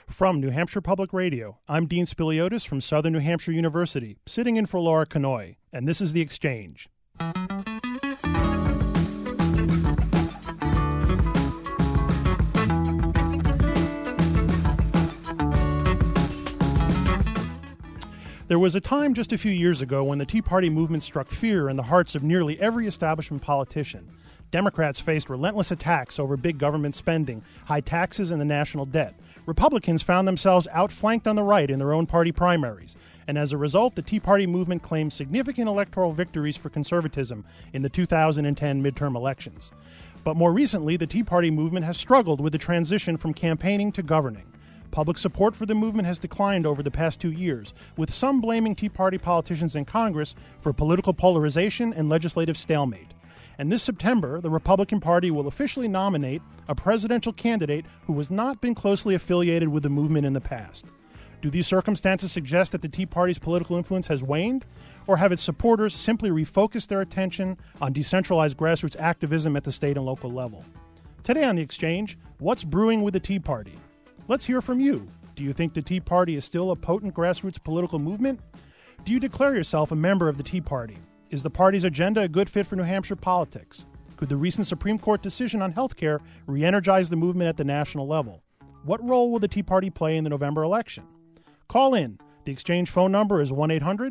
From New Hampshire Public Radio, I'm Dean Spiliotis from Southern New Hampshire University, sitting in for Laura Conoy, and this is The Exchange. There was a time just a few years ago when the Tea Party movement struck fear in the hearts of nearly every establishment politician. Democrats faced relentless attacks over big government spending, high taxes, and the national debt. Republicans found themselves outflanked on the right in their own party primaries. And as a result, the Tea Party movement claimed significant electoral victories for conservatism in the 2010 midterm elections. But more recently, the Tea Party movement has struggled with the transition from campaigning to governing. Public support for the movement has declined over the past 2 years, with some blaming Tea Party politicians in Congress for political polarization and legislative stalemate. And this September, the Republican Party will officially nominate a presidential candidate who has not been closely affiliated with the movement in the past. Do these circumstances suggest that the Tea Party's political influence has waned? Or have its supporters simply refocused their attention on decentralized grassroots activism at the state and local level? Today on The Exchange, what's brewing with the Tea Party? Let's hear from you. Do you think the Tea Party is still a potent grassroots political movement? Do you declare yourself a member of the Tea Party? Is the party's agenda a good fit for New Hampshire politics? Could the recent Supreme Court decision on health care re-energize the movement at the national level? What role will the Tea Party play in the November election? Call in. The Exchange phone number is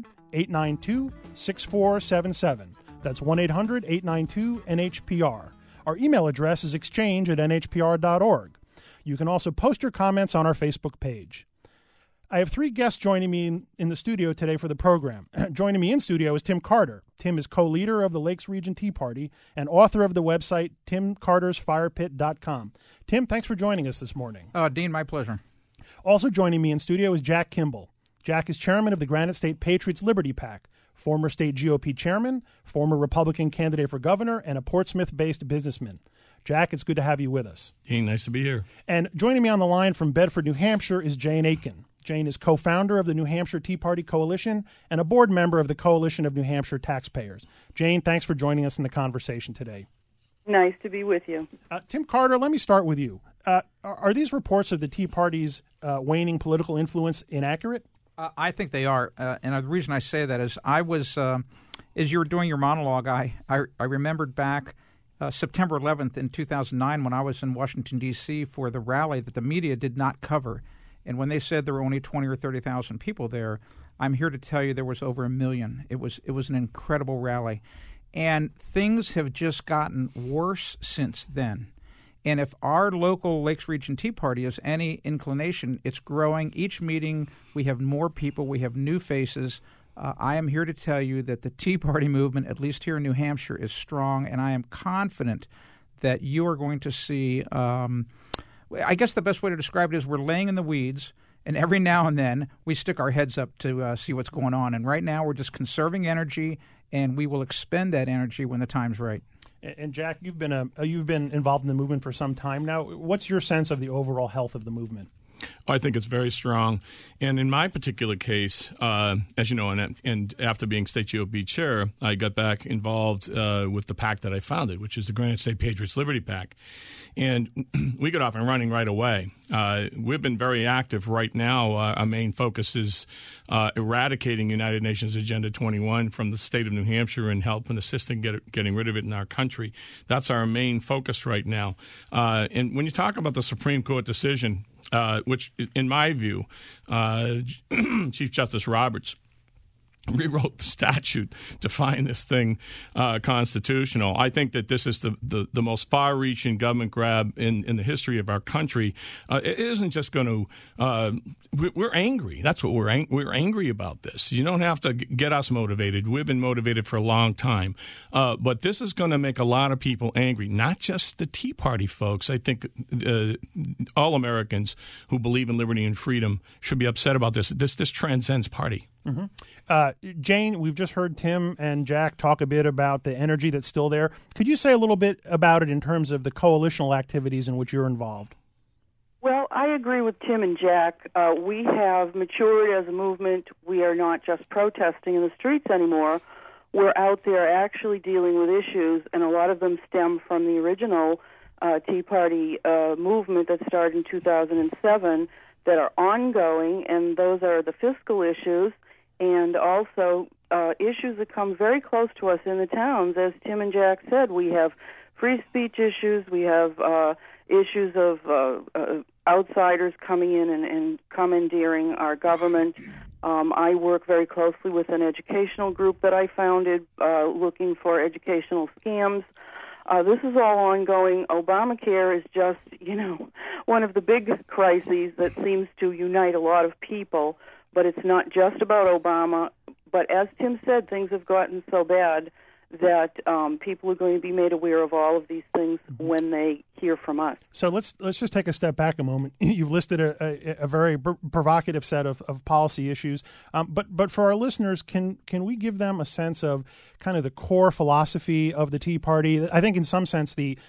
1-800-892-6477. That's 1-800-892-NHPR. Our email address is exchange@nhpr.org. You can also post your comments on our Facebook page. I have three guests joining me in the studio today for the program. Joining me in studio is Tim Carter. Tim is co-leader of the Lakes Region Tea Party and author of the website timcartersfirepit.com. Tim, thanks for joining us this morning. Dean, my pleasure. Also joining me in studio is Jack Kimball. Jack is chairman of the Granite State Patriots Liberty PAC, former state GOP chairman, former Republican candidate for governor, and a Portsmouth-based businessman. Jack, it's good to have you with us. Dean, nice to be here. And joining me on the line from Bedford, New Hampshire is Jane Aiken. Jane is co-founder of the New Hampshire Tea Party Coalition and a board member of the Coalition of New Hampshire Taxpayers. Jane, thanks for joining us in the conversation today. Nice to be with you. Tim Carter, let me start with you. Are these reports of the Tea Party's waning political influence inaccurate? I think they are. And the reason I say that is I was, as you were doing your monologue, I remembered back September 11th in 2009 when I was in Washington, D.C. for the rally that the media did not cover. And when they said there were only 20 or 30,000 people there, I'm here to tell you there was over 1 million. It was an incredible rally. And things have just gotten worse since then. And if our local Lakes Region Tea Party has any inclination, it's growing. Each meeting, we have more people. We have new faces. I am here to tell you that the Tea Party movement, at least here in New Hampshire, is strong. And I am confident that you are going to see I guess the best way to describe it is we're laying in the weeds, and every now and then we stick our heads up to see what's going on. And right now we're just conserving energy, and we will expend that energy when the time's right. And Jack, you've been involved in the movement for some time now. What's your sense of the overall health of the movement? I think it's very strong. And in my particular case, as you know, and after being state GOP chair, I got back involved with the PAC that I founded, which is the Granite State Patriots Liberty PAC. And we got off and running right away. We've been very active right now. Our main focus is eradicating United Nations Agenda 21 from the state of New Hampshire and help and assist in getting rid of it in our country. That's our main focus right now. And when you talk about the Supreme Court decision, which, in my view, Chief Justice Roberts rewrote the statute to find this thing constitutional. I think that this is the most far-reaching government grab in the history of our country. It isn't just going to we're angry. That's what we're angry about this. You don't have to get us motivated. We've been motivated for a long time. But this is going to make a lot of people angry, not just the Tea Party folks. I think all Americans who believe in liberty and freedom should be upset about this. This transcends party. Mm-hmm. Jane, we've just heard Tim and Jack talk a bit about the energy that's still there. Could you say a little bit about it in terms of the coalitional activities in which you're involved? Well, I agree with Tim and Jack. We have matured as a movement. We are not just protesting in the streets anymore. We're out there actually dealing with issues, and a lot of them stem from the original Tea Party movement that started in 2007 that are ongoing, and those are the fiscal issues and also issues that come very close to us in the towns. As Tim and Jack said, we have free speech issues, we have issues of outsiders coming in and commandeering our government. I work very closely with an educational group that I founded looking for educational scams. This is all ongoing. Obamacare is just, one of the big crises that seems to unite a lot of people, but it's not just about Obama. But as Tim said, things have gotten so bad that people are going to be made aware of all of these things when they hear from us. So let's just take a step back a moment. You've listed a very provocative set of policy issues, but for our listeners, can we give them a sense of kind of the core philosophy of the Tea Party? I think in some sense the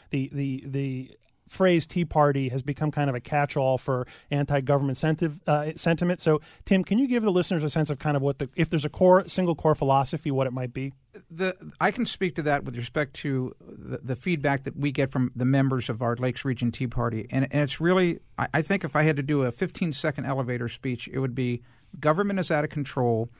phrase Tea Party has become kind of a catch-all for anti-government sentiment. So, Tim, can you give the listeners a sense of kind of if there's a single core philosophy, what it might be? I can speak to that with respect to the feedback that we get from the members of our Lakes Region Tea Party. And it's really, I think if I had to do a 15-second elevator speech, it would be government is out of control.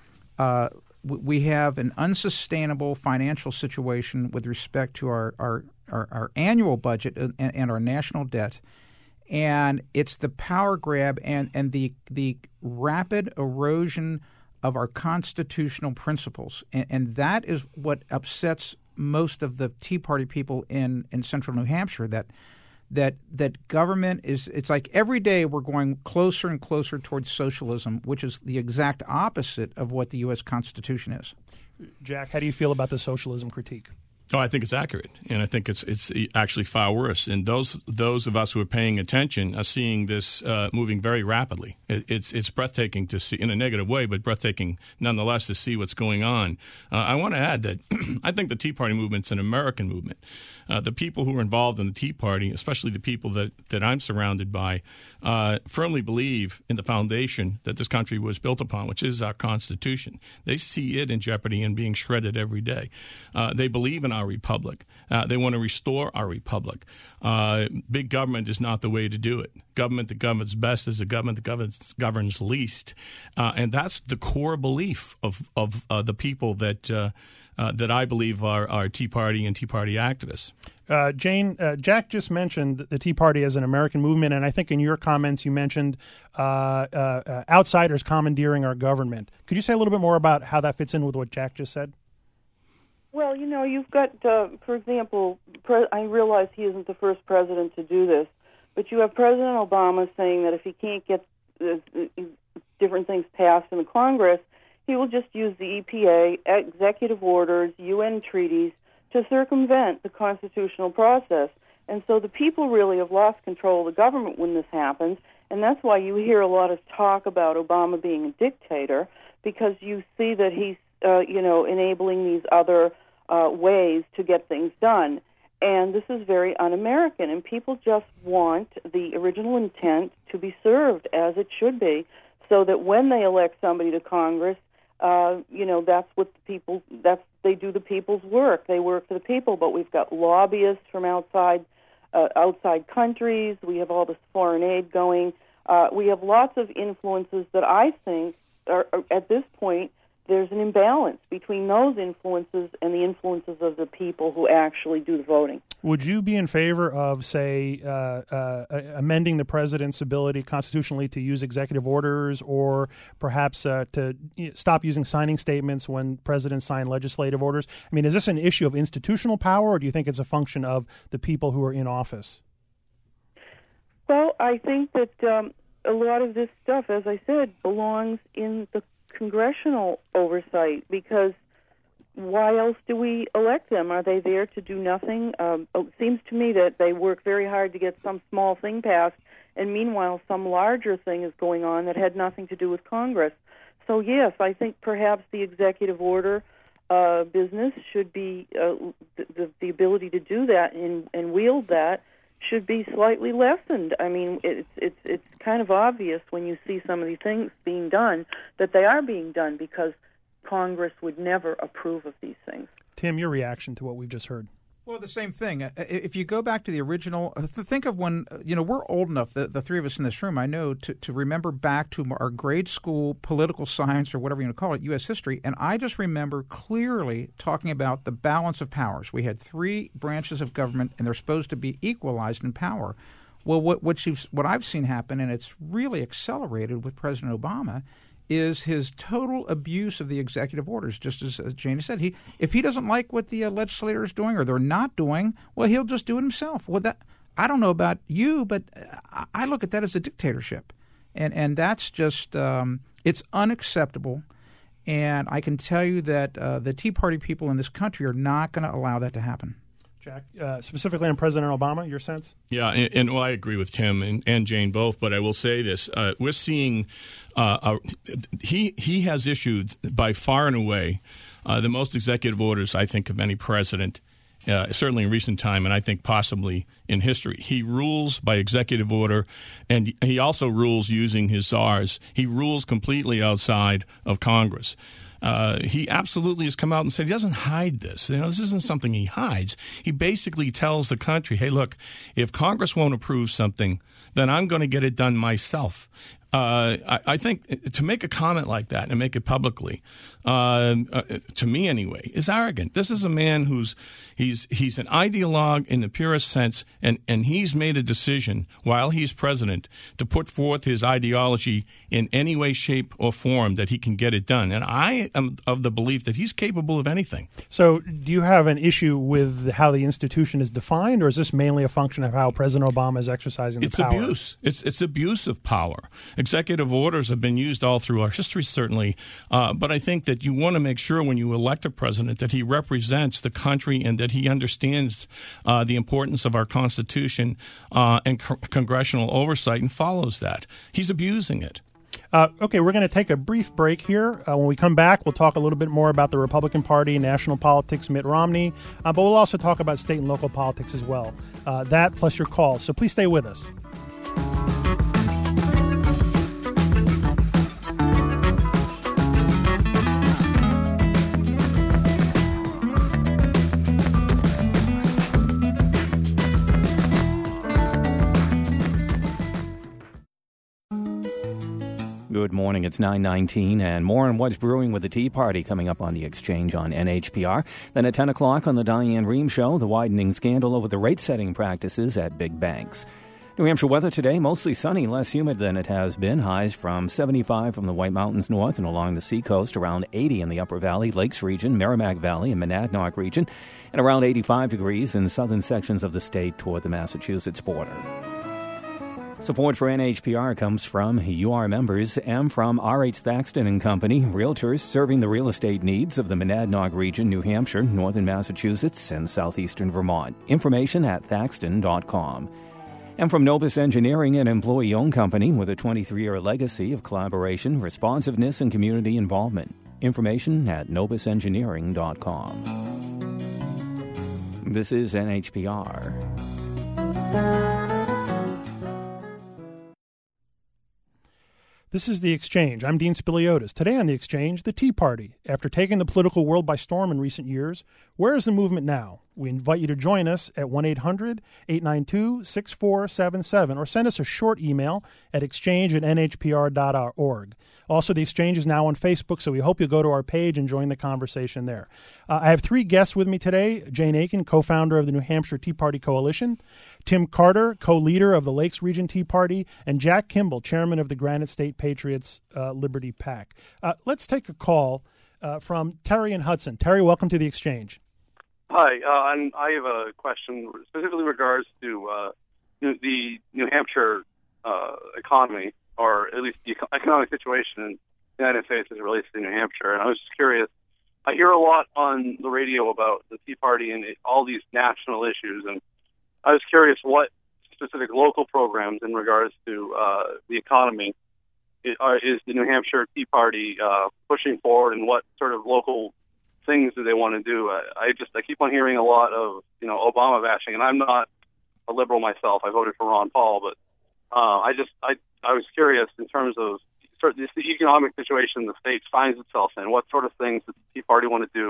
We have an unsustainable financial situation with respect to our annual budget and our national debt, and it's the power grab and the rapid erosion of our constitutional principles, and that is what upsets most of the Tea Party people in central New Hampshire. That government it's like every day we're going closer and closer towards socialism, which is the exact opposite of what the U.S. Constitution is. Jack, how do you feel about the socialism critique? Oh, I think it's accurate, and I think it's actually far worse. And those of us who are paying attention are seeing this moving very rapidly. It's breathtaking to see, in a negative way, but breathtaking nonetheless to see what's going on. I want to add that I think the Tea Party movement's an American movement. The people who are involved in the Tea Party, especially the people that I'm surrounded by, firmly believe in the foundation that this country was built upon, which is our Constitution. They see it in jeopardy and being shredded every day. They believe in our republic. They want to restore our republic. Big government is not the way to do it. Government that governs best is the government that governs least. And that's the core belief of the people that I believe are Tea Party and Tea Party activists. Jane, Jack just mentioned the Tea Party as an American movement, and I think in your comments you mentioned outsiders commandeering our government. Could you say a little bit more about how that fits in with what Jack just said? Well, you've got, for example, I realize he isn't the first president to do this, but you have President Obama saying that if he can't get different things passed in the Congress, he will just use the EPA, executive orders, UN treaties to circumvent the constitutional process. And so the people really have lost control of the government when this happens, and that's why you hear a lot of talk about Obama being a dictator, because you see that he's enabling these other ways to get things done. And this is very un-American, and people just want the original intent to be served as it should be, so that when they elect somebody to Congress, that's what they do the people's work. They work for the people, but we've got lobbyists from outside countries. We have all this foreign aid going. We have lots of influences that I think are at this point, there's an imbalance between those influences and the influences of the people who actually do the voting. Would you be in favor of, say, amending the president's ability constitutionally to use executive orders, or perhaps to stop using signing statements when presidents sign legislative orders? I mean, is this an issue of institutional power, or do you think it's a function of the people who are in office? Well, I think that a lot of this stuff, as I said, belongs in the congressional oversight, because why else do we elect them? Are they there to do nothing? It seems to me that they work very hard to get some small thing passed, and meanwhile some larger thing is going on that had nothing to do with Congress. So yes, I think perhaps the executive order business should be, the ability to do that and wield that should be slightly lessened. I mean, it's kind of obvious when you see some of these things being done that they are being done because Congress would never approve of these things. Tim, your reaction to what we've just heard? Well, the same thing. If you go back to the original, think of when, we're old enough, the three of us in this room, I know, to remember back to our grade school political science or whatever you want to call it, U.S. history. And I just remember clearly talking about the balance of powers. We had three branches of government, and they're supposed to be equalized in power. Well, what I've seen happen, and it's really accelerated with President Obama, is his total abuse of the executive orders. Just as Janie said, if he doesn't like what the legislator is doing or they're not doing, well, he'll just do it himself. Well, I don't know about you, but I look at that as a dictatorship, and that's just it's unacceptable. And I can tell you that the Tea Party people in this country are not going to allow that to happen. Jack, specifically on President Obama, your sense? Yeah, and I agree with Tim and Jane both, but I will say this. We're seeing he has issued by far and away the most executive orders, I think, of any president, certainly in recent time, and I think possibly in history. He rules by executive order, and he also rules using his czars. He rules completely outside of Congress. He absolutely has come out and said he doesn't hide this. This isn't something he hides. He basically tells the country, hey, look, if Congress won't approve something, then I'm going to get it done myself. I think to make a comment like that and make it publicly, to me anyway, is arrogant. This is a man he's an ideologue in the purest sense, and he's made a decision while he's president to put forth his ideology in any way, shape, or form that he can get it done. And I am of the belief that he's capable of anything. So do you have an issue with how the institution is defined, or is this mainly a function of how President Obama is exercising the power? It's abuse. It's abuse of power. Executive orders have been used all through our history, certainly, but I think that you want to make sure when you elect a president that he represents the country and that he understands the importance of our Constitution and congressional oversight and follows that. He's abusing it. Okay, we're going to take a brief break here. When we come back, we'll talk a little bit more about the Republican Party, national politics, Mitt Romney, but we'll also talk about state and local politics as well. That plus your calls, so please stay with us. Good morning. It's 9:19, and more on what's brewing with the Tea Party coming up on The Exchange on NHPR. Then at 10 o'clock on the Diane Rehm Show, the widening scandal over the rate-setting practices at big banks. New Hampshire weather today, mostly sunny, less humid than it has been. Highs from 75 from the White Mountains north and along the seacoast, around 80 in the Upper Valley, Lakes region, Merrimack Valley, and Monadnock region, and around 85 degrees in southern sections of the state toward the Massachusetts border. Support for NHPR comes from UR members and from R.H. Thaxton & Company, realtors serving the real estate needs of the Monadnock region, New Hampshire, northern Massachusetts, and southeastern Vermont. Information at thaxton.com. And from Novus Engineering, an employee-owned company with a 23-year legacy of collaboration, responsiveness, and community involvement. Information at novusengineering.com. This is NHPR. This is The Exchange. I'm Dean Spiliotis. Today on The Exchange, the Tea Party. After taking the political world by storm in recent years, where is the movement now? We invite you to join us at 1-800-892-6477 or send us a short email at exchange@nhpr.org. Also, The Exchange is now on Facebook, so we hope you'll go to our page and join the conversation there. I have three guests with me today. Jane Aiken, co-founder of the New Hampshire Tea Party Coalition, Tim Carter, co-leader of the Lakes Region Tea Party, and Jack Kimball, chairman of the Granite State Patriots Liberty PAC. Let's take a call from Terry in Hudson. Terry, welcome to The Exchange. Hi, and I have a question specifically in regards to the New Hampshire economy, or at least the economic situation in the United States as it relates to New Hampshire. And I was just curious. I hear a lot on the radio about the Tea Party and all these national issues, and I was curious what specific local programs in regards to the economy is the New Hampshire Tea Party pushing forward, and what sort of local things do they want to do? I keep on hearing a lot of Obama bashing, and I'm not a liberal myself. I voted for Ron Paul, but I was curious in terms of the economic situation the state finds itself in. What sort of things does the Tea Party want to do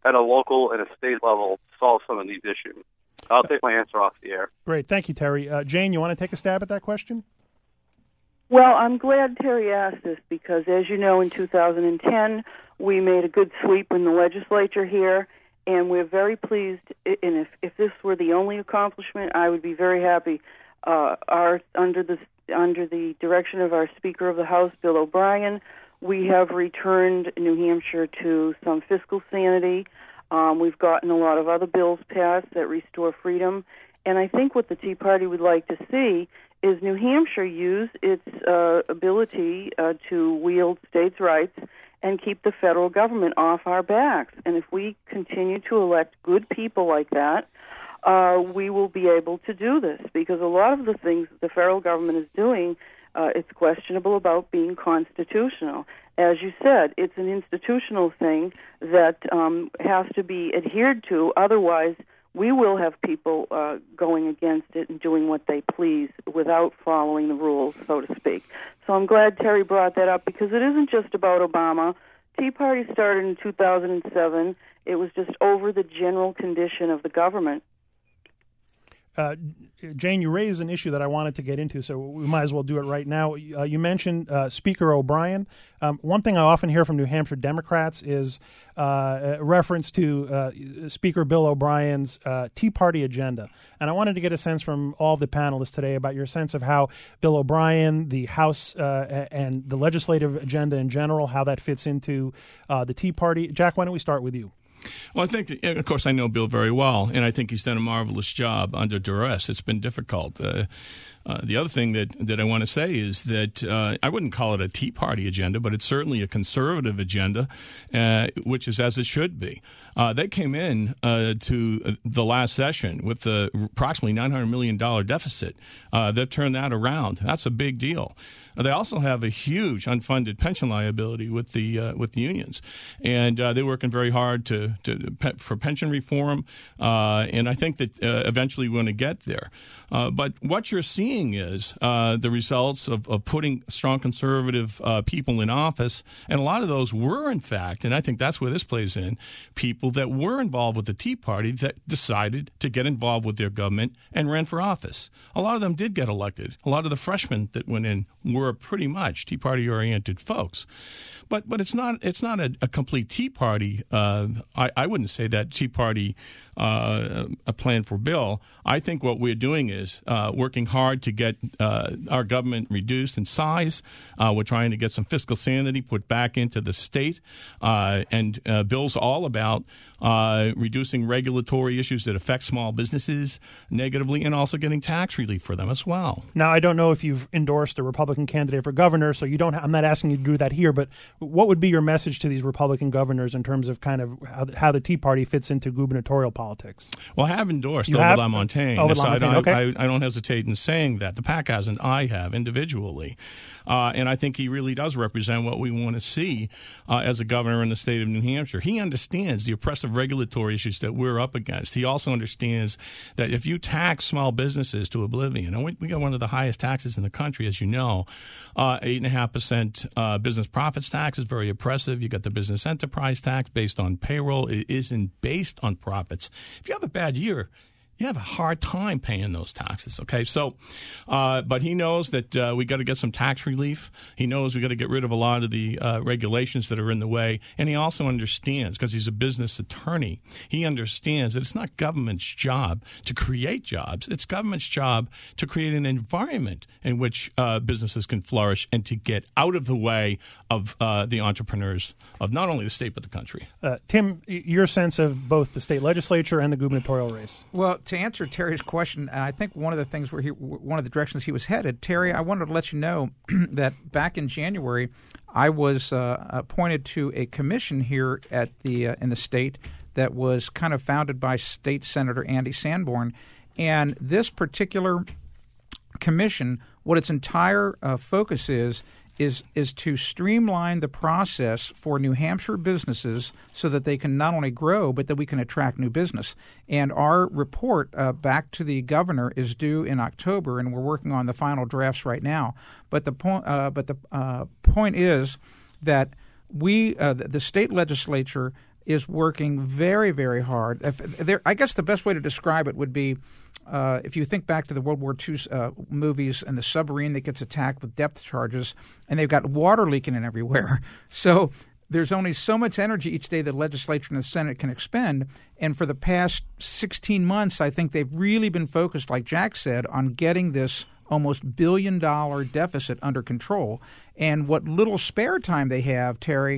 at a local and a state level to solve some of these issues. I'll take my answer off the air. Great. Thank you, Terry. Jane, you want to take a stab at that question? Well, I'm glad Terry asked this because, as you know, in 2010, we made a good sweep in the legislature here, and we're very pleased. And if this were the only accomplishment, I would be very happy. Under the direction of our Speaker of the House, Bill O'Brien, we have returned New Hampshire to some fiscal sanity. We've gotten a lot of other bills passed that restore freedom. And I think what the Tea Party would like to see is New Hampshire use its ability to wield states' rights and keep the federal government off our backs. And if we continue to elect good people like that, we will be able to do this, because a lot of the things that the federal government is doing, it's questionable about being constitutional. As you said, it's an institutional thing that has to be adhered to. Otherwise, we will have people going against it and doing what they please without following the rules, so to speak. So I'm glad Terry brought that up, because it isn't just about Obama. Tea Party started in 2007. It was just over the general condition of the government. Jane, you raised an issue that I wanted to get into, so we might as well do it right now. You mentioned Speaker O'Brien. One thing I often hear from New Hampshire Democrats is a reference to Speaker Bill O'Brien's Tea Party agenda. And I wanted to get a sense from all of the panelists today about your sense of how Bill O'Brien, the House, and the legislative agenda in general, how that fits into the Tea Party. Jack, why don't we start with you? Well, I think, of course, I know Bill very well, and I think he's done a marvelous job under duress. It's been difficult. The other thing that I want to say is that I wouldn't call it a Tea Party agenda, but it's certainly a conservative agenda, which is as it should be. They came in to the last session with approximately $900 million deficit. They've turned that around. That's a big deal. They also have a huge unfunded pension liability with the unions, and they're working very hard for pension reform. And I think that eventually we're going to get there. But what you're seeing is the results of putting strong conservative people in office, and a lot of those were, in fact, and I think that's where this plays in, people that were involved with the Tea Party that decided to get involved with their government and ran for office. A lot of them did get elected. A lot of the freshmen that went in were pretty much Tea Party-oriented folks. But it's not a complete Tea Party. I wouldn't say that Tea Party a plan for Bill. I think what we're doing is working hard to get our government reduced in size. We're trying to get some fiscal sanity put back into the state. And Bill's all about reducing regulatory issues that affect small businesses negatively, and also getting tax relief for them as well. Now, I don't know if you've endorsed a Republican candidate for governor, so I'm not asking you to do that here, but what would be your message to these Republican governors in terms of kind of how the Tea Party fits into gubernatorial politics? Well, I have endorsed Ovid LaMontagne. Okay. I don't hesitate in saying that. The PAC hasn't. I have individually. And I think he really does represent what we want to see as a governor in the state of New Hampshire. He understands the oppressive regulatory issues that we're up against. He also understands that if you tax small businesses to oblivion, and we got one of the highest taxes in the country, as you know, 8.5% business profits tax is very oppressive. You got the business enterprise tax based on payroll. It isn't based on profits. If you have a bad year, you have a hard time paying those taxes, okay? So, but he knows that we got to get some tax relief. He knows we got to get rid of a lot of the regulations that are in the way. And he also understands, because he's a business attorney, he understands that it's not government's job to create jobs. It's government's job to create an environment in which businesses can flourish and to get out of the way of the entrepreneurs of not only the state but the country. Tim, your sense of both the state legislature and the gubernatorial race? Well, to answer Terry's question, and I think one of the things one of the directions he was headed, Terry, I wanted to let you know that back in January, I was appointed to a commission here at in the state that was kind of founded by State Senator Andy Sanborn, and this particular commission, what its entire focus is to streamline the process for New Hampshire businesses so that they can not only grow, but that we can attract new business. And our report back to the governor is due in October, and we're working on the final drafts right now. But the point is that the state legislature is working very, very hard. I guess the best way to describe it would be if you think back to the World War II movies and the submarine that gets attacked with depth charges, and they've got water leaking in everywhere. So there's only so much energy each day the legislature and the Senate can expend. And for the past 16 months, I think they've really been focused, like Jack said, on getting this almost $1 billion deficit under control. And what little spare time they have, Terry,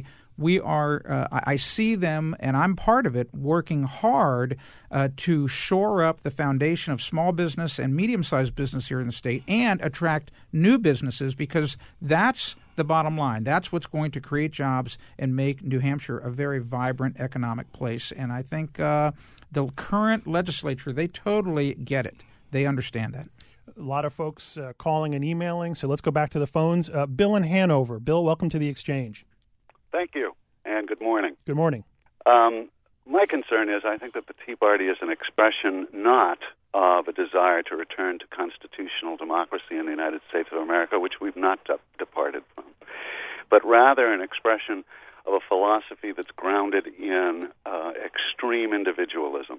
I see them, and I'm part of it, working hard to shore up the foundation of small business and medium-sized business here in the state and attract new businesses, because that's the bottom line. That's what's going to create jobs and make New Hampshire a very vibrant economic place. And I think the current legislature, they totally get it. They understand that. A lot of folks calling and emailing, so let's go back to the phones. Bill in Hanover. Bill, welcome to the Exchange. Thank you, and good morning. Good morning. My concern is I think that the Tea Party is an expression not of a desire to return to constitutional democracy in the United States of America, which we've not departed from, but rather an expression of a philosophy that's grounded in extreme individualism,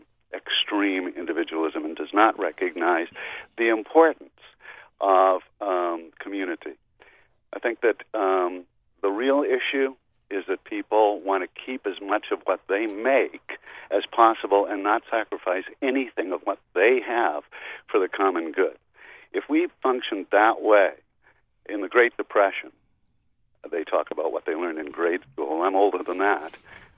and does not recognize the importance of community. I think that the real issue is that people want to keep as much of what they make as possible and not sacrifice anything of what they have for the common good. If we functioned that way in the Great Depression, they talk about what they learned in grade school. I'm older than that.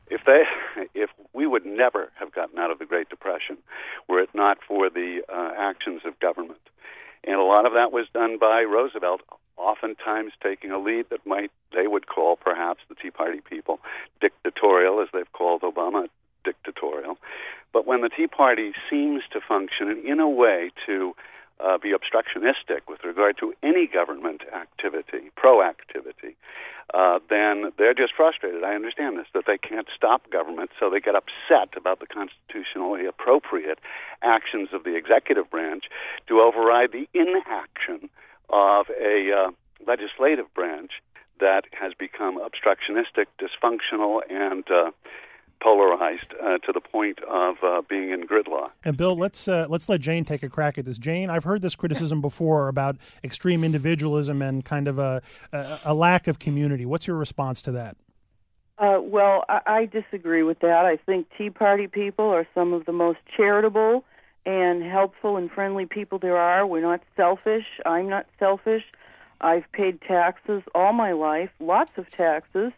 If we would never have gotten out of the Great Depression were it not for the actions of government. And a lot of that was done by Roosevelt, oftentimes taking a lead that they would call perhaps the Tea Party people dictatorial, as they've called Obama dictatorial. But when the Tea Party seems to function in a way to be obstructionistic with regard to any government activity, proactivity, then they're just frustrated. I understand this, that they can't stop government, so they get upset about the constitutionally appropriate actions of the executive branch to override the inaction of a legislative branch that has become obstructionistic, dysfunctional, and polarized to the point of being in gridlock. And Bill, let's let Jane take a crack at this. Jane, I've heard this criticism before about extreme individualism and kind of a lack of community. What's your response to that? Well, I disagree with that. I think Tea Party people are some of the most charitable and helpful and friendly people there are. We're not selfish. I'm not selfish. I've paid taxes all my life, lots of taxes.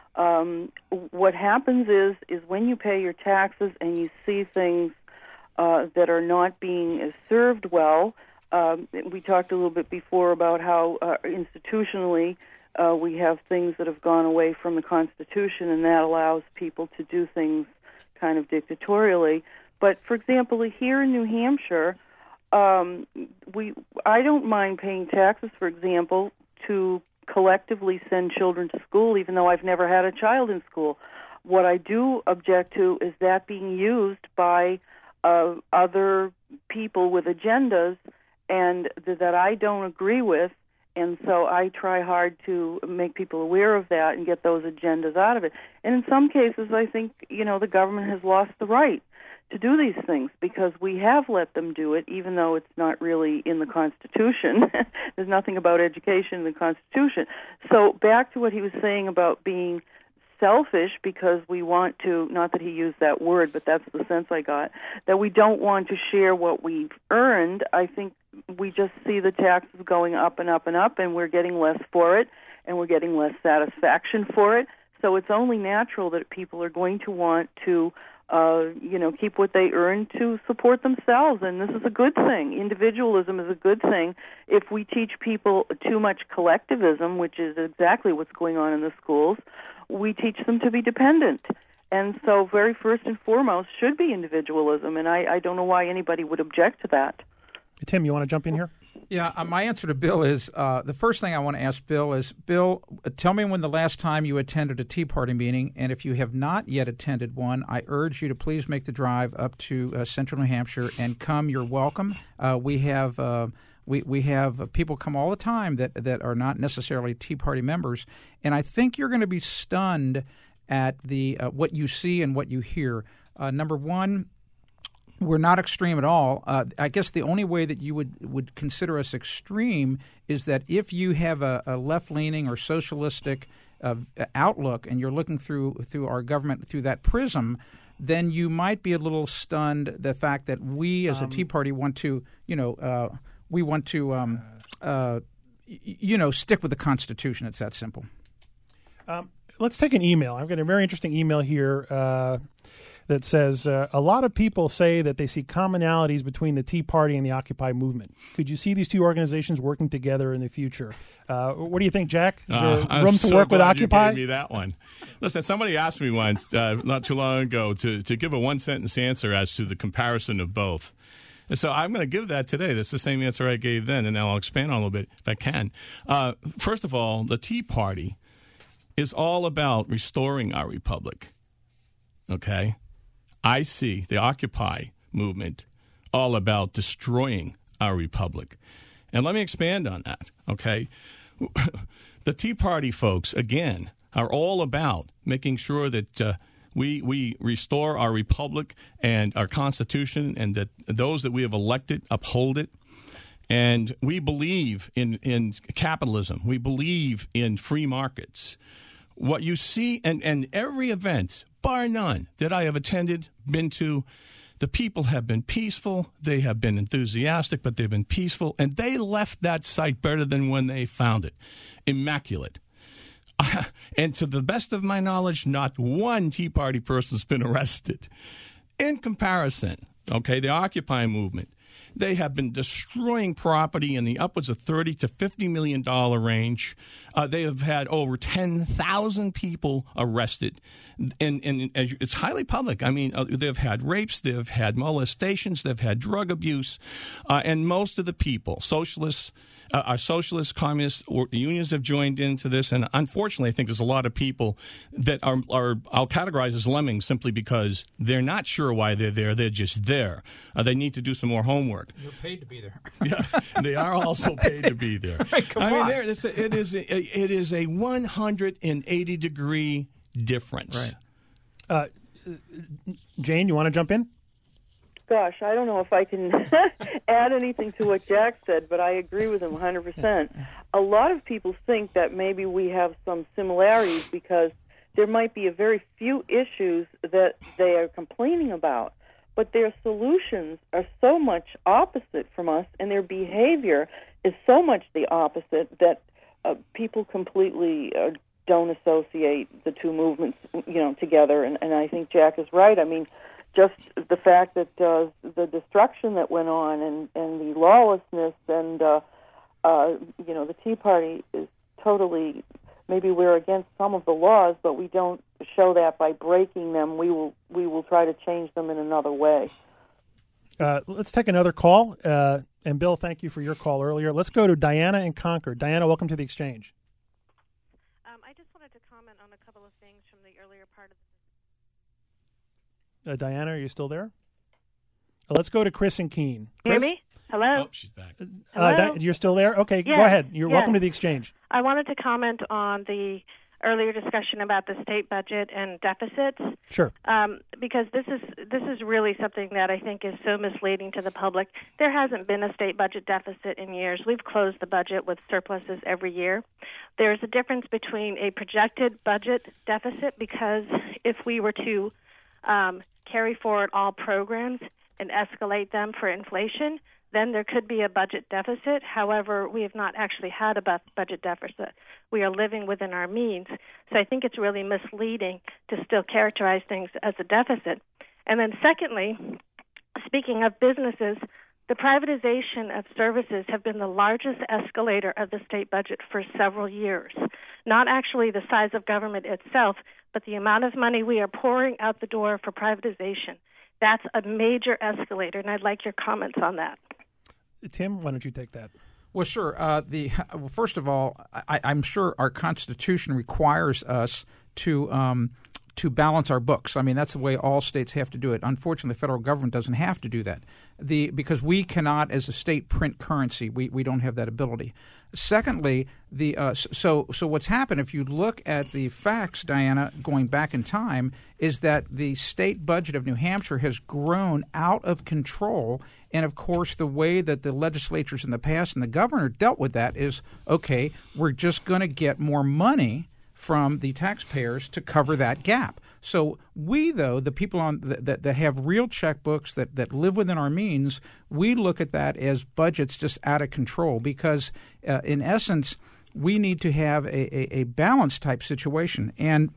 What happens is when you pay your taxes and you see things that are not being served well, we talked a little bit before about how institutionally we have things that have gone away from the Constitution, and that allows people to do things kind of dictatorially. But, for example, here in New Hampshire, I don't mind paying taxes, for example, to collectively send children to school, even though I've never had a child in school. What I do object to is that being used by other people with agendas and that I don't agree with, and so I try hard to make people aware of that and get those agendas out of it. And in some cases, I think, the government has lost the right to do these things because we have let them do it, even though it's not really in the Constitution. There's nothing about education in the Constitution. So back to what he was saying about being selfish because we want to, not that he used that word, but that's the sense I got, that we don't want to share what we've earned. I think we just see the taxes going up and up and up, and we're getting less for it, and we're getting less satisfaction for it. So it's only natural that people are going to want to keep what they earn to support themselves, and this is a good thing. Individualism is a good thing. If we teach people too much collectivism, which is exactly what's going on in the schools, we teach them to be dependent. And so very first and foremost should be individualism, and I don't know why anybody would object to that. Tim, you want to jump in here? Yeah, my answer to Bill is the first thing I want to ask Bill is, Bill, tell me when the last time you attended a Tea Party meeting, and if you have not yet attended one, I urge you to please make the drive up to Central New Hampshire and come. You're welcome. We have people come all the time that are not necessarily Tea Party members, and I think you're going to be stunned at the what you see and what you hear. Number one, we're not extreme at all. I guess the only way that you would consider us extreme is that if you have a left-leaning or socialistic outlook and you're looking through our government through that prism, then you might be a little stunned the fact that we as a Tea Party want to, stick with the Constitution. It's that simple. Let's take an email. I've got a very interesting email here that says, a lot of people say that they see commonalities between the Tea Party and the Occupy movement. Could you see these two organizations working together in the future? What do you think, Jack? Is there room to work with Occupy? You gave me that one. Listen, somebody asked me once, not too long ago, to give a one-sentence answer as to the comparison of both. And so I'm going to give that today. That's the same answer I gave then, and now I'll expand on it a little bit if I can. First of all, the Tea Party is all about restoring our republic, okay? I see the Occupy movement all about destroying our republic. And let me expand on that, okay? The Tea Party folks, again, are all about making sure that we restore our republic and our Constitution, and that those that we have elected uphold it. And we believe in capitalism. We believe in free markets. What you see, and every event, bar none, that I have attended, been to, the people have been peaceful. They have been enthusiastic, but they've been peaceful. And they left that site better than when they found it. Immaculate. And to the best of my knowledge, not one Tea Party person's been arrested. In comparison, okay, the Occupy movement, they have been destroying property in the upwards of $30 to $50 million range. They have had over 10,000 people arrested. And it's highly public. I mean, they've had rapes, they've had molestations, they've had drug abuse. And most of the people, socialists, our socialist, communist unions have joined into this, and unfortunately, I think there's a lot of people that are I'll categorize as lemmings simply because they're not sure why they're there. They're just there. They need to do some more homework. You're paid to be there. Yeah, they are also paid to be there. Right, come on. It is a 180-degree difference. Right. Jane, you want to jump in? Gosh, I don't know if I can add anything to what Jack said, but I agree with him 100%. A lot of people think that maybe we have some similarities because there might be a very few issues that they are complaining about, but their solutions are so much opposite from us, and their behavior is so much the opposite that people completely don't associate the two movements, together. And I think Jack is right. I mean, just the fact that the destruction that went on and the lawlessness and, the Tea Party is totally, maybe we're against some of the laws, but we don't show that by breaking them. We will try to change them in another way. Let's take another call. And Bill, thank you for your call earlier. Let's go to Diana in Concord. Diana, welcome to the Exchange. I just wanted to comment on a couple of things from the earlier part of Diana, are you still there? Let's go to Chris and Keene. Hear me? Hello? Oh, she's back. You're still there? Okay, yes. Go ahead. You're welcome to the Exchange. I wanted to comment on the earlier discussion about the state budget and deficits. Sure. Because this is really something that I think is so misleading to the public. There hasn't been a state budget deficit in years. We've closed the budget with surpluses every year. There's a difference between a projected budget deficit, because if we were to carry forward all programs and escalate them for inflation, then there could be a budget deficit. However, we have not actually had a budget deficit. We are living within our means. So I think it's really misleading to still characterize things as a deficit. And then secondly, speaking of businesses, the privatization of services have been the largest escalator of the state budget for several years. Not actually the size of government itself, but the amount of money we are pouring out the door for privatization. That's a major escalator, and I'd like your comments on that. Tim, why don't you take that? Well, sure. First of all, I'm sure our Constitution requires us to to balance our books. I mean, that's the way all states have to do it. Unfortunately, the federal government doesn't have to do that because we cannot, as a state, print currency. We don't have that ability. Secondly, so what's happened, if you look at the facts, Diana, going back in time, is that the state budget of New Hampshire has grown out of control. And, of course, the way that the legislatures in the past and the governor dealt with that is, okay, we're just going to get more money from the taxpayers to cover that gap. So we, though, the people that have real checkbooks that live within our means, we look at that as budgets just out of control because, in essence, we need to have a balanced type situation. And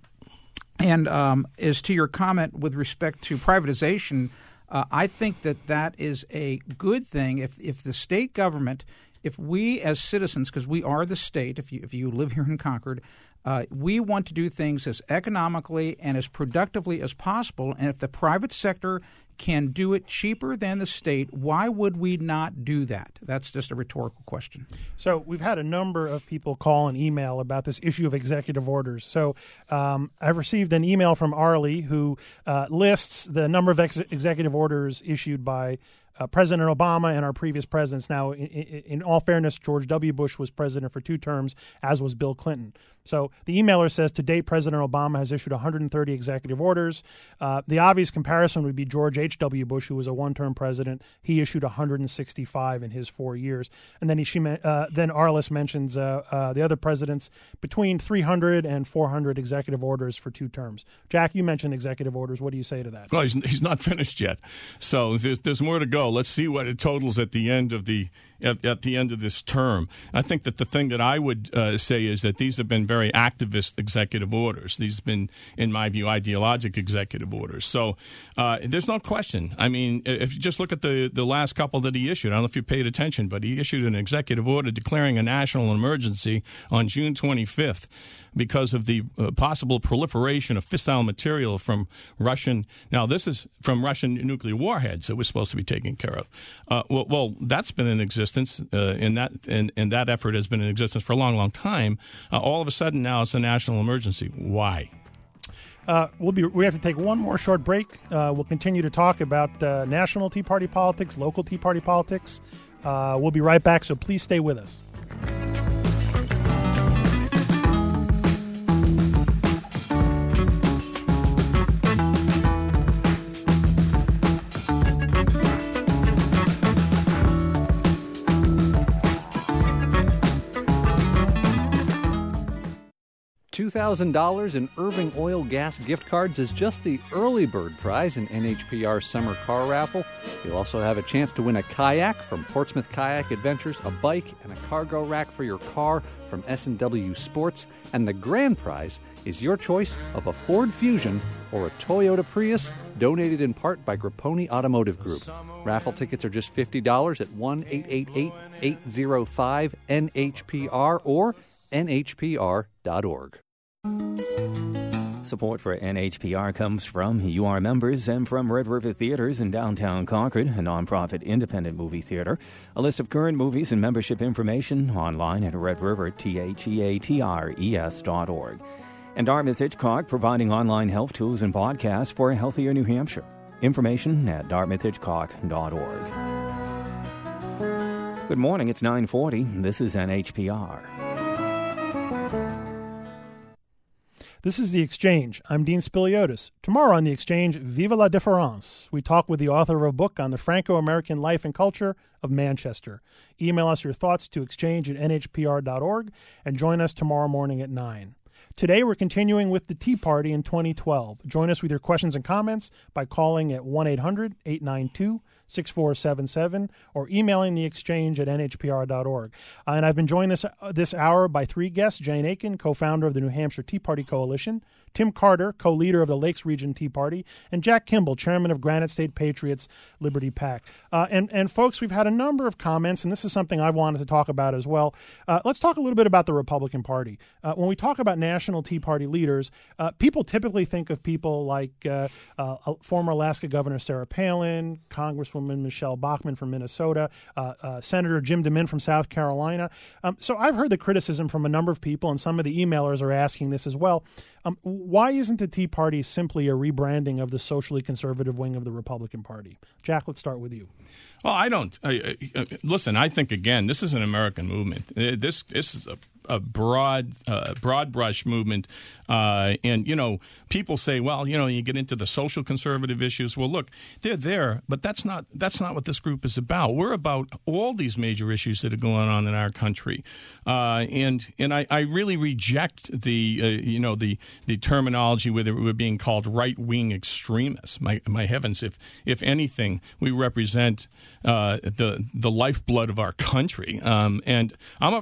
as to your comment with respect to privatization, I think that is a good thing if the state government, if we as citizens, because we are the state, if you live here in Concord, we want to do things as economically and as productively as possible. And if the private sector can do it cheaper than the state, why would we not do that? That's just a rhetorical question. So we've had a number of people call and email about this issue of executive orders. So I've received an email from Arlie who lists the number of executive orders issued by President Obama and our previous presidents. Now, in all fairness, George W. Bush was president for 2 terms, as was Bill Clinton. So the emailer says, to date, President Obama has issued 130 executive orders. The obvious comparison would be George H.W. Bush, who was a 1-term president. He issued 165 in his 4 years. And then then Arliss mentions the other presidents between 300 and 400 executive orders for 2 terms. Jack, you mentioned executive orders. What do you say to that? Well, he's not finished yet. So there's more to go. Let's see what it totals at the end of at the end of this term. I think that the thing that I would say is that these have been very activist executive orders. These have been, in my view, ideologic executive orders. So there's no question. I mean, if you just look at the last couple that he issued, I don't know if you paid attention, but he issued an executive order declaring a national emergency on June 25th because of the possible proliferation of fissile material from Russian. Now, this is from Russian nuclear warheads that was supposed to be taken care of. Well, that's been in existence, and that effort has been in existence for a long, long time. All of a sudden, now it's a national emergency. Why? We have to take one more short break. We'll continue to talk about national Tea Party politics, local Tea Party politics. We'll be right back, so please stay with us. $2,000 in Irving Oil Gas gift cards is just the early bird prize in NHPR's summer car raffle. You'll also have a chance to win a kayak from Portsmouth Kayak Adventures, a bike, and a cargo rack for your car from S&W Sports. And the grand prize is your choice of a Ford Fusion or a Toyota Prius, donated in part by Grapponi Automotive Group. Raffle tickets are just $50 at 1-888-805-NHPR or nhpr.org. Support for NHPR comes from UR members and from Red River Theaters in downtown Concord, a nonprofit independent movie theater. A list of current movies and membership information online at redrivertheatres.org. And Dartmouth Hitchcock, providing online health tools and podcasts for a healthier New Hampshire. Information at dartmouthhitchcock.org. Good morning, it's 9:40. This is NHPR. This is The Exchange. I'm Dean Spiliotis. Tomorrow on The Exchange, Vive la Différence. We talk with the author of a book on the Franco-American life and culture of Manchester. Email us your thoughts to exchange@nhpr.org and join us tomorrow morning at 9. Today, we're continuing with the Tea Party in 2012. Join us with your questions and comments by calling at 1-800-892-6477 or emailing the exchange at nhpr.org. And I've been joined this hour by 3 guests: Jane Aiken, co-founder of the New Hampshire Tea Party Coalition; Tim Carter, co-leader of the Lakes Region Tea Party; and Jack Kimball, chairman of Granite State Patriots Liberty PAC. And folks, we've had a number of comments, and this is something I've wanted to talk about as well. Let's talk a little bit about the Republican Party. When we talk about national Tea Party leaders, people typically think of people like former Alaska Governor Sarah Palin, Congresswoman Michelle Bachmann from Minnesota, Senator Jim DeMint from South Carolina. So I've heard the criticism from a number of people, and some of the emailers are asking this as well. Why isn't the Tea Party simply a rebranding of the socially conservative wing of the Republican Party? Jack, let's start with you. Well, I don't. Listen, I think, again, this is an American movement. This is a broad brush movement. And, people say, well, you get into the social conservative issues. Well, look, they're there, but that's not what this group is about. We're about all these major issues that are going on in our country. And I really reject the terminology where we're being called right-wing extremists. My heavens, if anything, we represent the lifeblood of our country. And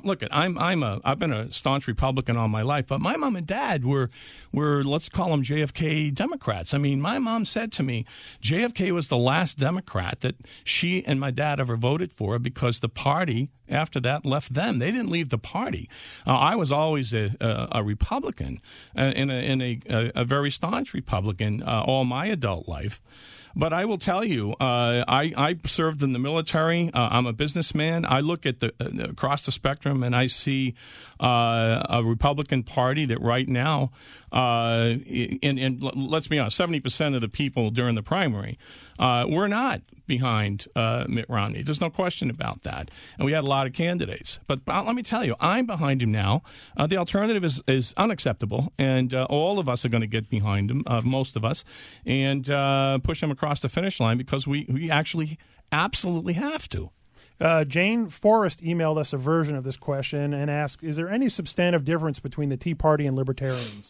I've been a staunch Republican all my life, but my mom and dad were let's call them JFK Democrats. I mean, my mom said to me, JFK was the last Democrat that she and my dad ever voted for because the party after that left them. They didn't leave the party. I was always a Republican and a very staunch Republican all my adult life. But I will tell you, I served in the military. I'm a businessman. I look at across the spectrum, and I see a Republican Party that right now, and let's be honest, 70% of the people during the primary were not behind Mitt Romney. There's no question about that. And we had a lot of candidates. But let me tell you, I'm behind him now. The alternative is unacceptable, and all of us are going to get behind him, most of us, and push him across the finish line because we actually absolutely have to. Jane Forrest emailed us a version of this question and asked, is there any substantive difference between the Tea Party and libertarians?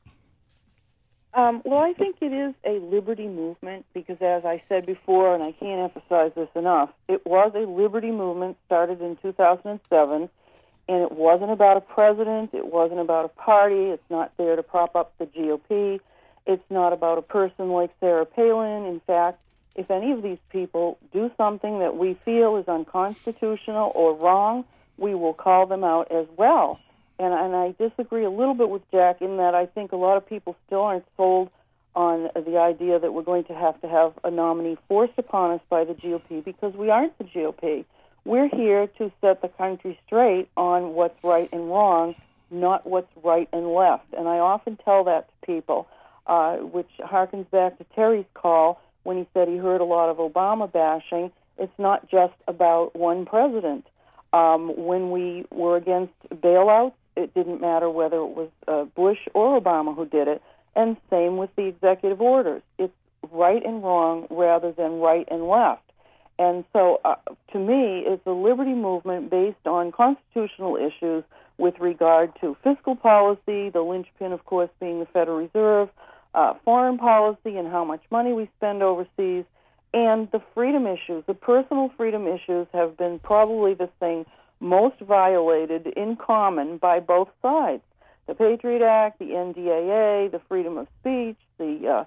Well, I think it is a liberty movement because, as I said before, and I can't emphasize this enough, it was a liberty movement started in 2007, and it wasn't about a president. It wasn't about a party. It's not there to prop up the GOP. It's not about a person like Sarah Palin. In fact, if any of these people do something that we feel is unconstitutional or wrong, we will call them out as well. And I disagree a little bit with Jack in that I think a lot of people still aren't sold on the idea that we're going to have a nominee forced upon us by the GOP because we aren't the GOP. We're here to set the country straight on what's right and wrong, not what's right and left. And I often tell that to people, which harkens back to Terry's call when he said he heard a lot of Obama bashing. It's not just about one president. When we were against bailouts, it didn't matter whether it was Bush or Obama who did it, and same with the executive orders. It's right and wrong rather than right and left. And so, to me, it's a liberty movement based on constitutional issues with regard to fiscal policy, the linchpin, of course, being the Federal Reserve, foreign policy and how much money we spend overseas, and the freedom issues. The personal freedom issues have been probably the thing most violated in common by both sides. The Patriot Act, the NDAA, the freedom of speech, the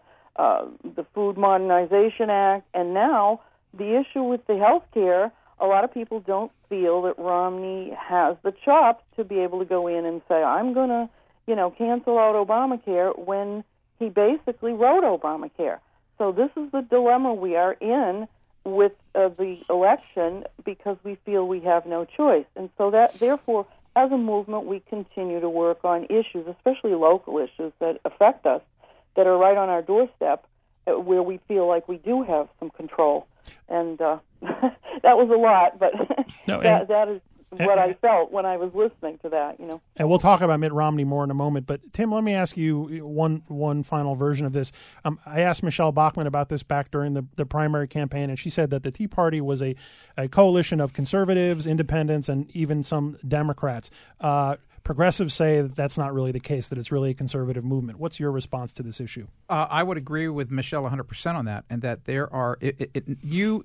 Food Modernization Act, and now the issue with the health care. A lot of people don't feel that Romney has the chops to be able to go in and say, I'm going to, cancel out Obamacare when he basically wrote Obamacare. So this is the dilemma we are in with the election because we feel we have no choice. And so that, therefore, as a movement, we continue to work on issues, especially local issues that affect us, that are right on our doorstep, where we feel like we do have some control. And that was a lot, but that is what I felt when I was listening to that, And we'll talk about Mitt Romney more in a moment. But, Tim, let me ask you one final version of this. I asked Michelle Bachmann about this back during the primary campaign, and she said that the Tea Party was a coalition of conservatives, independents, and even some Democrats. Progressives say that that's not really the case, that it's really a conservative movement. What's your response to this issue? I would agree with Michelle 100% on that, and that there are and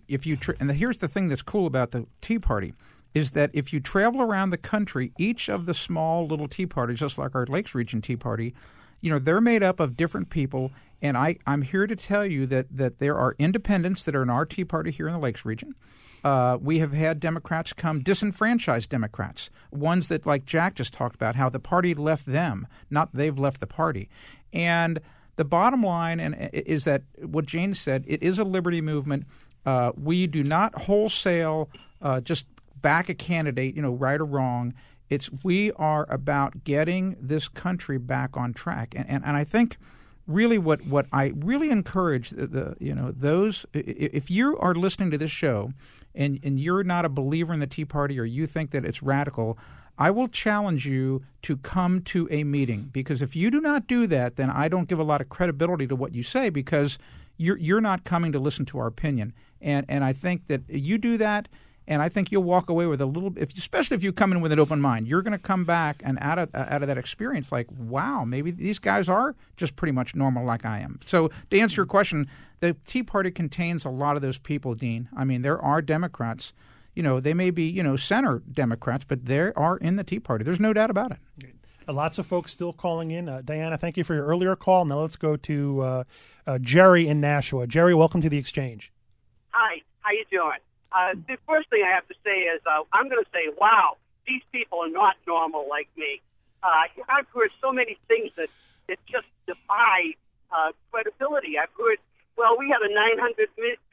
here's the thing that's cool about the Tea Party is that if you travel around the country, each of the small little Tea Parties, just like our Lakes Region Tea Party, they're made up of different people. And I'm here to tell you that there are independents that are in our Tea Party here in the Lakes region. We have had Democrats come, disenfranchised Democrats, ones that, like Jack just talked about, how the party left them, not they've left the party. And the bottom line is that what Jane said, it is a liberty movement. We do not wholesale just back a candidate, right or wrong. We are about getting this country back on track. And I think really what I really encourage those, if you are listening to this show and you're not a believer in the Tea Party or you think that it's radical, I will challenge you to come to a meeting, because if you do not do that, then I don't give a lot of credibility to what you say, because you're not coming to listen to our opinion. And I think that you do that, and I think you'll walk away with a little, especially if you come in with an open mind, you're going to come back and out of that experience like, wow, maybe these guys are just pretty much normal like I am. So to answer your question, the Tea Party contains a lot of those people, Dean. I mean, there are Democrats. They may be, center Democrats, but they are in the Tea Party. There's no doubt about it. Lots of folks still calling in. Diana, thank you for your earlier call. Now let's go to Jerry in Nashua. Jerry, welcome to the Exchange. Hi, how you doing? The first thing I have to say is I'm going to say, wow, these people are not normal like me. I've heard so many things that just defy credibility. I've heard, well, we had a $900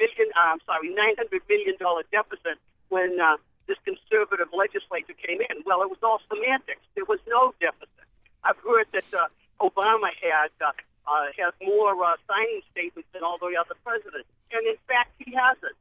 million deficit when this conservative legislature came in. Well, it was all semantics. There was no deficit. I've heard that Obama has more signing statements than all the other presidents, and in fact, he hasn't.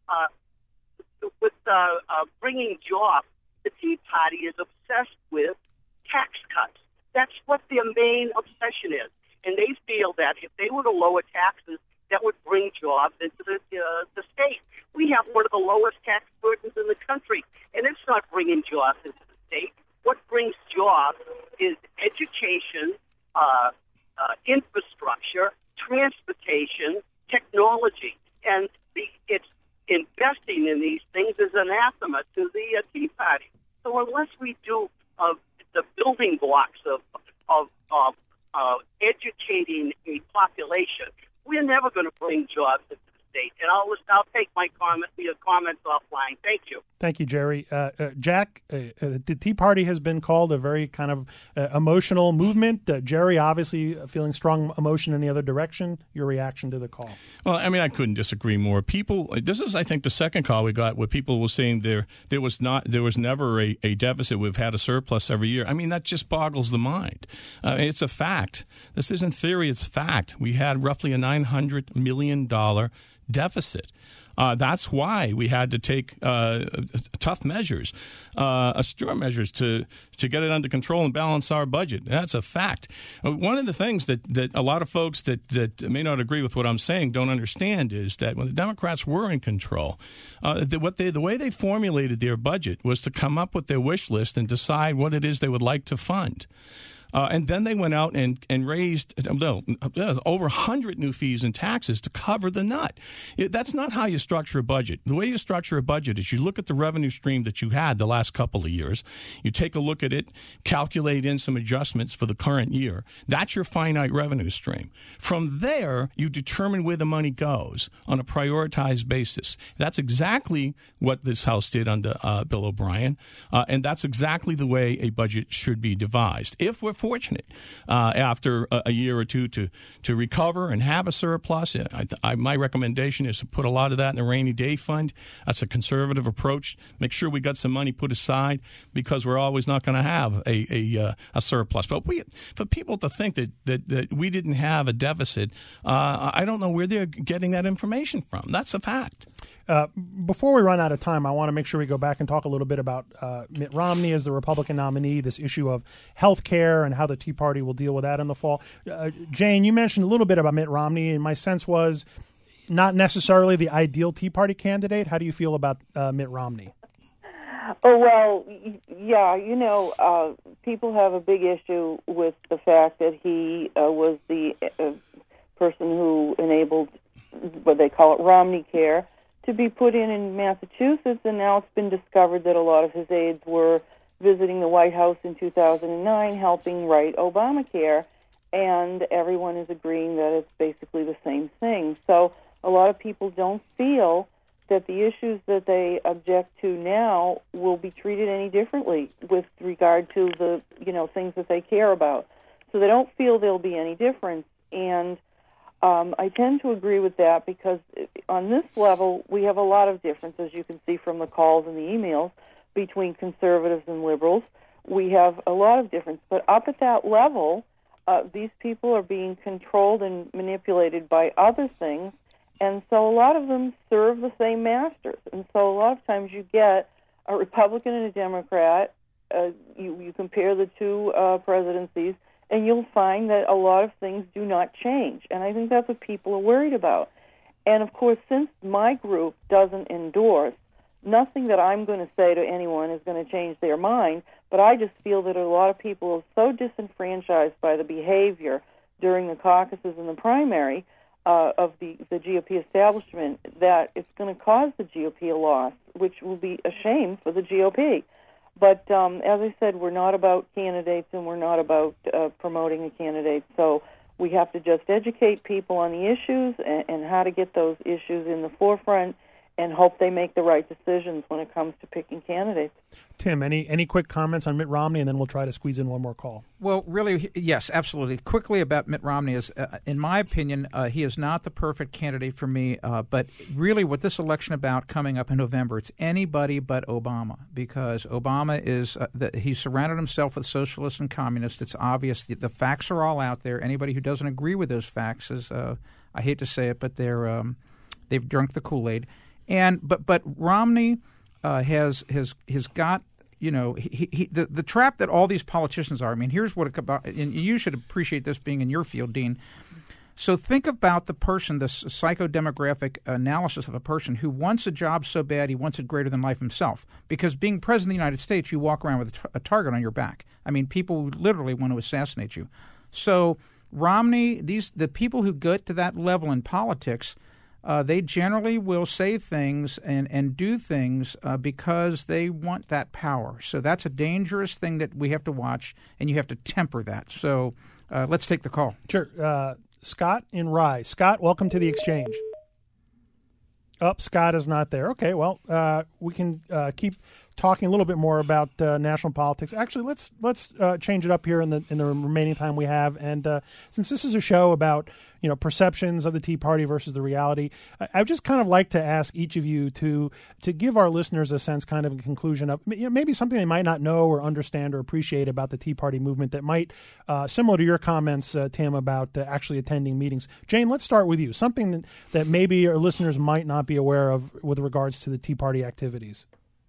With bringing jobs, the Tea Party is obsessed with tax cuts. That's what their main obsession is. And they feel that if they were to lower taxes, that would bring jobs into the state. We have one of the lowest tax burdens in the country, and it's not bringing jobs into the state. What brings jobs is education, infrastructure, transportation, technology. And it's investing in these things is anathema to the Tea Party. So unless we do the building blocks of educating a population, we're never going to bring jobs into the state. And I'll take my comments offline. Thank you. Thank you, Jerry. Jack, the Tea Party has been called a very kind of emotional movement. Jerry, obviously feeling strong emotion in the other direction. Your reaction to the call? Well, I mean, I couldn't disagree more. This is, I think, the second call we got where people were saying there was never a deficit. We've had a surplus every year. I mean, that just boggles the mind. It's a fact. This isn't theory; it's fact. We had roughly a $900 million deficit. That's why we had to take tough measures, austere measures to get it under control and balance our budget. That's a fact. One of the things that a lot of folks that may not agree with what I'm saying don't understand is that when the Democrats were in control, the way they formulated their budget was to come up with their wish list and decide what it is they would like to fund. And then they went out and raised over 100 new fees and taxes to cover the nut. That's not how you structure a budget. The way you structure a budget is you look at the revenue stream that you had the last couple of years. You take a look at it, calculate in some adjustments for the current year. That's your finite revenue stream. From there, you determine where the money goes on a prioritized basis. That's exactly what this House did under Bill O'Brien, and that's exactly the way a budget should be devised. If we're fortunate after a year or two to recover and have a surplus, my recommendation is to put a lot of that in a rainy day fund. That's a conservative approach. Make sure we got some money put aside, because we're always not going to have a surplus. But for people to think that we didn't have a deficit, I don't know where they're getting that information from. That's a fact. Before we run out of time, I want to make sure we go back and talk a little bit about Mitt Romney as the Republican nominee, this issue of health care and how the Tea Party will deal with that in the fall. Jane, you mentioned a little bit about Mitt Romney, and my sense was not necessarily the ideal Tea Party candidate. How do you feel about Mitt Romney? Oh, well, yeah, people have a big issue with the fact that he was the person who enabled what they call it Romney Care to be put in Massachusetts, and now it's been discovered that a lot of his aides were visiting the White House in 2009 helping write Obamacare. and everyone is agreeing that it's basically the same thing. So a lot of people don't feel that the issues that they object to now will be treated any differently with regard to the, things that they care about. So they don't feel there'll be any difference. And I tend to agree with that because on this level, we have a lot of difference, as you can see from the calls and the emails, between conservatives and liberals. We have a lot of difference. But up at that level, these people are being controlled and manipulated by other things. And so a lot of them serve the same masters. And so a lot of times you get a Republican and a Democrat, you compare the two presidencies, and you'll find that a lot of things do not change. And I think that's what people are worried about. And, of course, since my group doesn't endorse, nothing that I'm going to say to anyone is going to change their mind, but I just feel that a lot of people are so disenfranchised by the behavior during the caucuses and the primary of the GOP establishment that it's going to cause the GOP a loss, which will be a shame for the GOP. But as I said, we're not about candidates and we're not about promoting a candidate. So we have to just educate people on the issues and how to get those issues in the forefront and hope they make the right decisions when it comes to picking candidates. Tim, any quick comments on Mitt Romney, and then we'll try to squeeze in one more call. Well, really, yes, absolutely. Quickly about Mitt Romney is, in my opinion, he is not the perfect candidate for me. But really, what this election about coming up in November, it's anybody but Obama, because Obama is he's surrounded himself with socialists and communists. It's obvious. The facts are all out there. Anybody who doesn't agree with those facts is, I hate to say it, but they've drunk the Kool-Aid. But Romney has got, the trap that all these politicians are. I mean, here's what and you should appreciate this being in your field, Dean. So think about the person, the psychodemographic analysis of a person who wants a job so bad he wants it greater than life himself. Because being president of the United States, you walk around with a target on your back. I mean, people literally want to assassinate you. So Romney, the people who get to that level in politics, they generally will say things and do things because they want that power. So that's a dangerous thing that we have to watch, and you have to temper that. So let's take the call. Sure. Scott in Rye. Scott, welcome to the Exchange. Scott is not there. Okay, well, we can keep talking a little bit more about national politics. Actually, let's change it up here in the remaining time we have. And since this is a show about perceptions of the Tea Party versus the reality, I'd just kind of like to ask each of you to give our listeners a sense, kind of a conclusion of maybe something they might not know or understand or appreciate about the Tea Party movement that might, similar to your comments, Tim, about actually attending meetings. Jane, let's start with you. Something that maybe our listeners might not be aware of with regards to the Tea Party activities.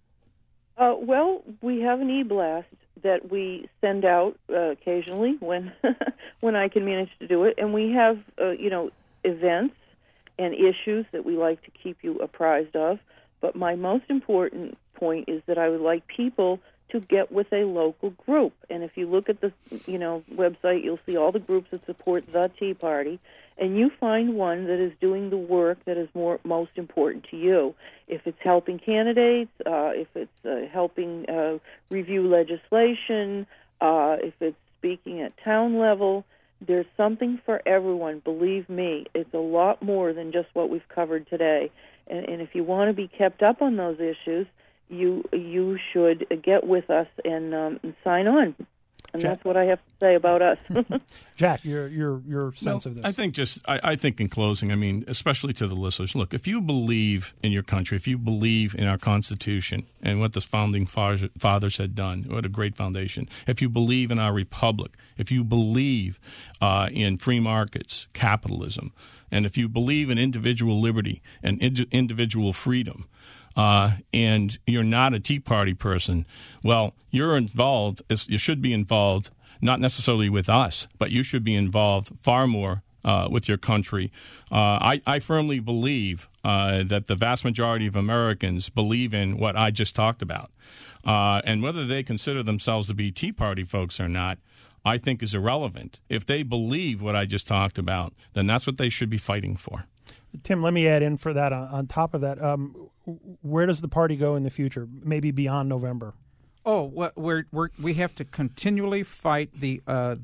Well, we have an e-blast that we send out occasionally when when I can manage to do it, and we have events and issues that we like to keep you apprised of. But my most important point is that I would like people to get with a local group. And if you look at the website, you'll see all the groups that support the Tea Party, and you find one that is doing the work that is most important to you. If it's helping candidates, if it's helping review legislation, if it's speaking at town level, there's something for everyone. Believe me, it's a lot more than just what we've covered today. And if you want to be kept up on those issues, you should get with us and sign on. And Jack, that's what I have to say about us. Jack, your sense of this. I think in closing, I mean, especially to the listeners, look, if you believe in your country, if you believe in our Constitution and what the founding fathers had done, what a great foundation. If you believe in our republic, if you believe in free markets, capitalism, and if you believe in individual liberty and individual freedom, and you're not a Tea Party person, well, you're involved. You should be involved, not necessarily with us, but you should be involved far more with your country. I firmly believe that the vast majority of Americans believe in what I just talked about. And whether they consider themselves to be Tea Party folks or not, I think is irrelevant. If they believe what I just talked about, then that's what they should be fighting for. Tim, let me add in for that. On top of that, where does the party go in the future, maybe beyond November? Oh, we have to continually fight the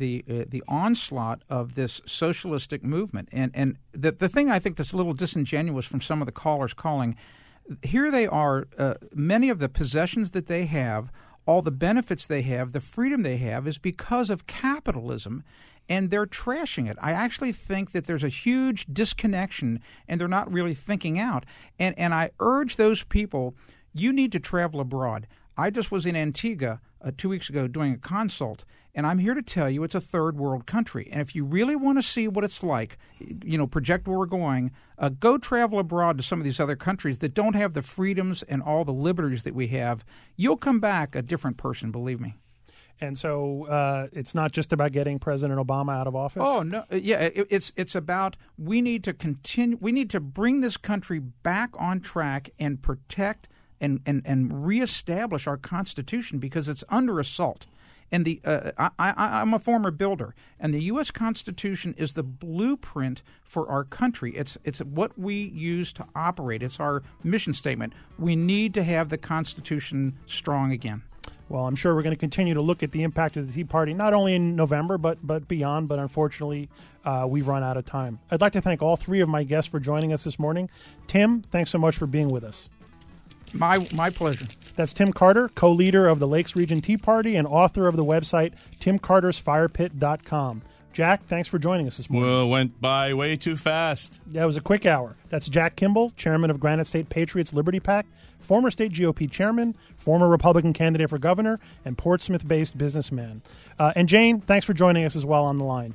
onslaught of this socialistic movement, and the thing I think that's a little disingenuous from some of the callers calling, here they are, many of the possessions that they have, all the benefits they have, the freedom they have is because of capitalism, and they're trashing it. I actually think that there's a huge disconnection, and they're not really thinking out. And I urge those people, you need to travel abroad. I just was in Antigua 2 weeks ago doing a consult, and I'm here to tell you it's a third world country. And if you really want to see what it's like, project where we're going, go travel abroad to some of these other countries that don't have the freedoms and all the liberties that we have. You'll come back a different person, believe me. And so it's not just about getting President Obama out of office? Oh, no. Yeah, it's about we need to continue. We need to bring this country back on track and protect and reestablish our Constitution because it's under assault. And I'm a former builder, and the U.S. Constitution is the blueprint for our country. It's what we use to operate. It's our mission statement. We need to have the Constitution strong again. Well, I'm sure we're going to continue to look at the impact of the Tea Party, not only in November, but beyond. But unfortunately, we've run out of time. I'd like to thank all three of my guests for joining us this morning. Tim, thanks so much for being with us. My pleasure. That's Tim Carter, co-leader of the Lakes Region Tea Party and author of the website timcartersfirepit.com. Jack, thanks for joining us this morning. Well, went by way too fast. That was a quick hour. That's Jack Kimball, chairman of Granite State Patriots Liberty PAC, former state GOP chairman, former Republican candidate for governor, and Portsmouth-based businessman. And Jane, thanks for joining us as well on the line.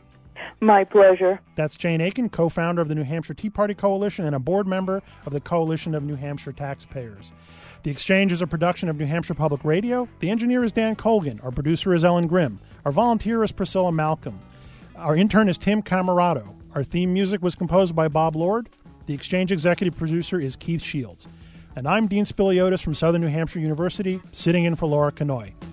My pleasure. That's Jane Aiken, co-founder of the New Hampshire Tea Party Coalition and a board member of the Coalition of New Hampshire Taxpayers. The Exchange is a production of New Hampshire Public Radio. The engineer is Dan Colgan. Our producer is Ellen Grimm. Our volunteer is Priscilla Malcolm. Our intern is Tim Camarado. Our theme music was composed by Bob Lord. The Exchange executive producer is Keith Shields. And I'm Dean Spiliotis from Southern New Hampshire University, sitting in for Laura Kanoy.